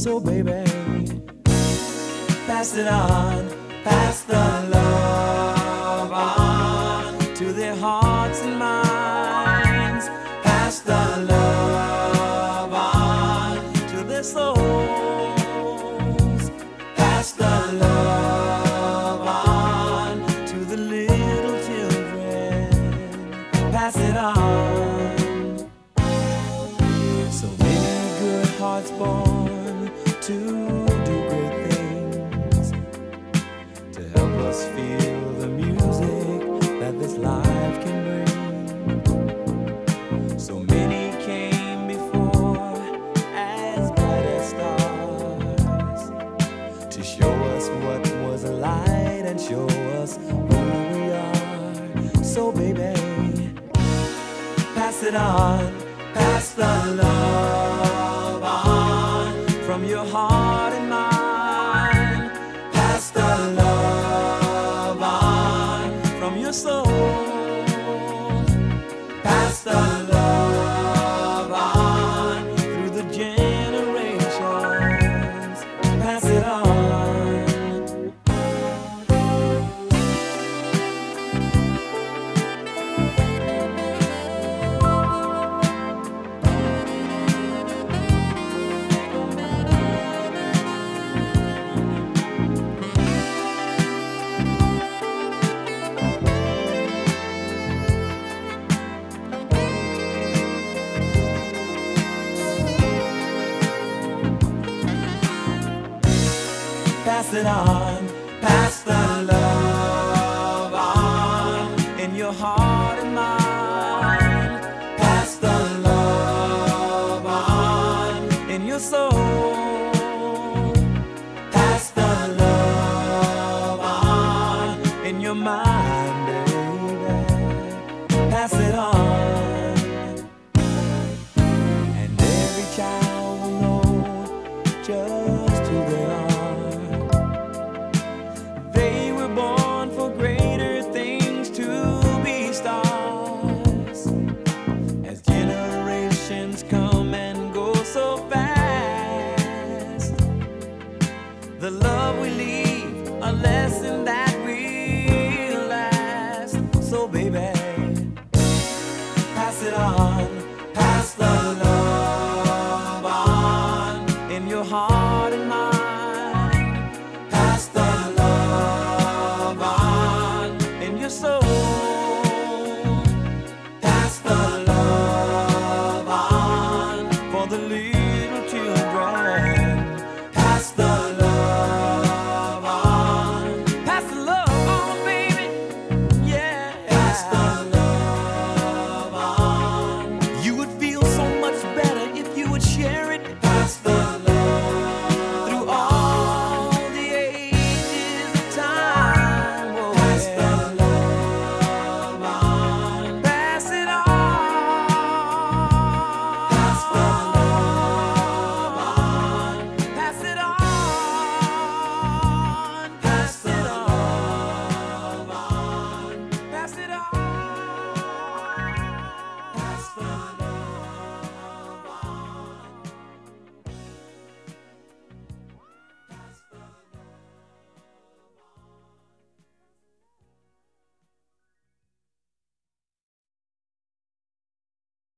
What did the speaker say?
So baby, pass it on, pass the love on to their hearts and minds. Pass the love on to their souls. Pass the love on to the little children. Pass it on. So many good hearts born to do great things, to help us feel the music that this life can bring. So many came before as bright as stars, to show us what was a light and show us who we are. So baby, pass it on, pass the love on from your heart and mind. Pass the love on from your soul. Pass the love on through the generations. Pass it on. Pass it on, pass the love on in your heart and mind. Pass the love on in your soul. Pass the love on in your mind, baby. Pass it on.